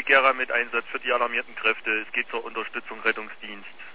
Gera mit Einsatz für die alarmierten Kräfte. Es geht zur Unterstützung Rettungsdienst.